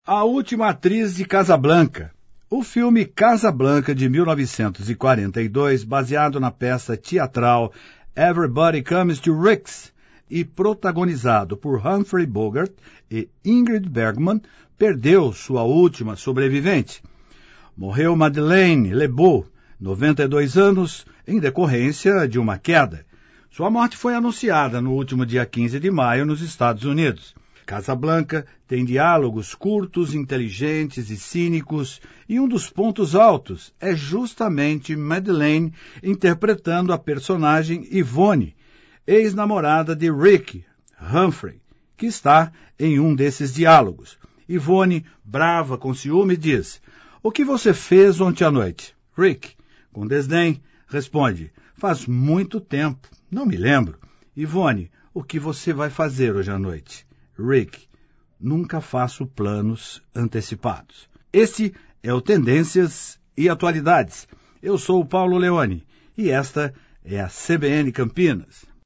A Última Atriz de Casablanca. O filme Casablanca, de 1942, baseado na peça teatral Everybody Comes to Rick's e protagonizado por Humphrey Bogart e Ingrid Bergman, perdeu sua última sobrevivente. Morreu Madeleine Lebeau, 92 anos, em decorrência de uma queda. Sua morte foi anunciada no último dia 15 de maio nos Estados Unidos. Casablanca tem diálogos curtos, inteligentes e cínicos, e um dos pontos altos é justamente Madeleine interpretando a personagem Yvonne, ex-namorada de Rick, Humphrey, que está em um desses diálogos. Yvonne, brava com ciúme, diz: "O que você fez ontem à noite?" Rick, com desdém, responde: "Faz muito tempo, não me lembro." Yvonne, "O que você vai fazer hoje à noite?" Rick, "Nunca faço planos antecipados." Este é o Tendências e Atualidades. Eu sou o Paulo Leone e esta é a CBN Campinas.